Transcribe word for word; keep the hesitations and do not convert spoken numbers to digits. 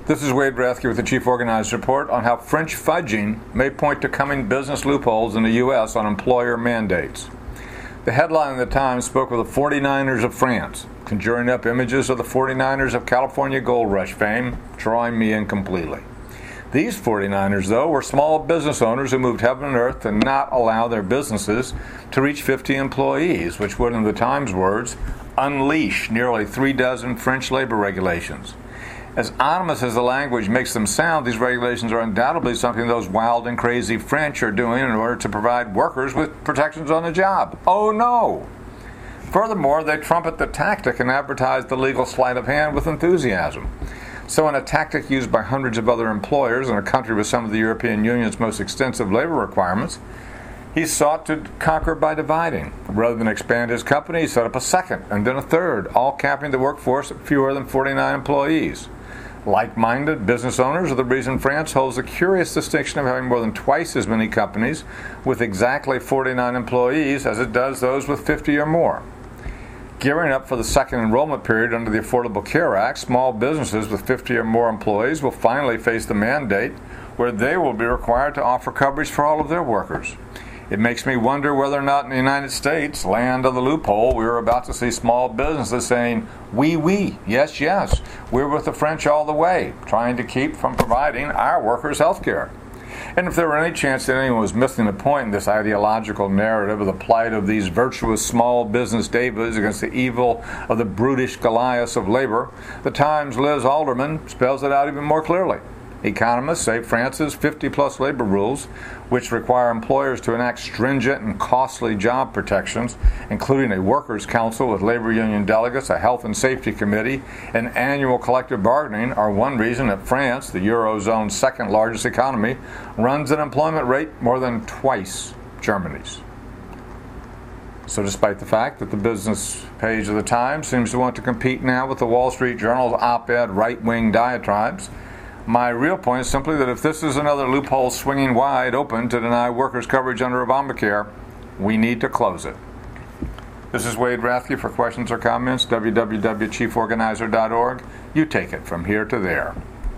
This is Wade Rathke with the Chief Organizers Report on how French fudging may point to coming business loopholes in the U S on employer mandates. The headline of the Times spoke of the forty-niners of France, conjuring up images of the forty-niners of California Gold Rush fame, drawing me in completely. These forty-niners, though, were small business owners who moved heaven and earth to not allow their businesses to reach fifty employees, which would, in the Times' words, unleash nearly three dozen French labor regulations. As ominous as the language makes them sound, these regulations are undoubtedly something those wild and crazy French are doing in order to provide workers with protections on the job. Oh no! Furthermore, they trumpet the tactic and advertise the legal sleight of hand with enthusiasm. So in a tactic used by hundreds of other employers in a country with some of the European Union's most extensive labor requirements, he sought to conquer by dividing. Rather than expand his company, he set up a second and then a third, all capping the workforce at fewer than forty-nine employees. Like-minded business owners are the reason France holds the curious distinction of having more than twice as many companies with exactly forty-nine employees as it does those with fifty or more. Gearing up for the second enrollment period under the Affordable Care Act, small businesses with fifty or more employees will finally face the mandate where they will be required to offer coverage for all of their workers. It makes me wonder whether or not in the United States, land of the loophole, we are about to see small businesses saying, oui, oui, yes, yes, we're with the French all the way, trying to keep from providing our workers health care. And if there were any chance that anyone was missing the point in this ideological narrative of the plight of these virtuous small business Davids against the evil of the brutish Goliaths of labor, the Times' Liz Alderman spells it out even more clearly. Economists say France's fifty-plus labor rules, which require employers to enact stringent and costly job protections, including a workers' council with labor union delegates, a health and safety committee, and annual collective bargaining, are one reason that France, the Eurozone's second largest economy, runs an employment rate more than twice Germany's. So despite the fact that the business page of the Times seems to want to compete now with the Wall Street Journal's op-ed right-wing diatribes, my real point is simply that if this is another loophole swinging wide open to deny workers coverage under Obamacare, we need to close it. This is Wade Rathke. For questions or comments, w w w dot chief organizer dot org. You take it from here to there.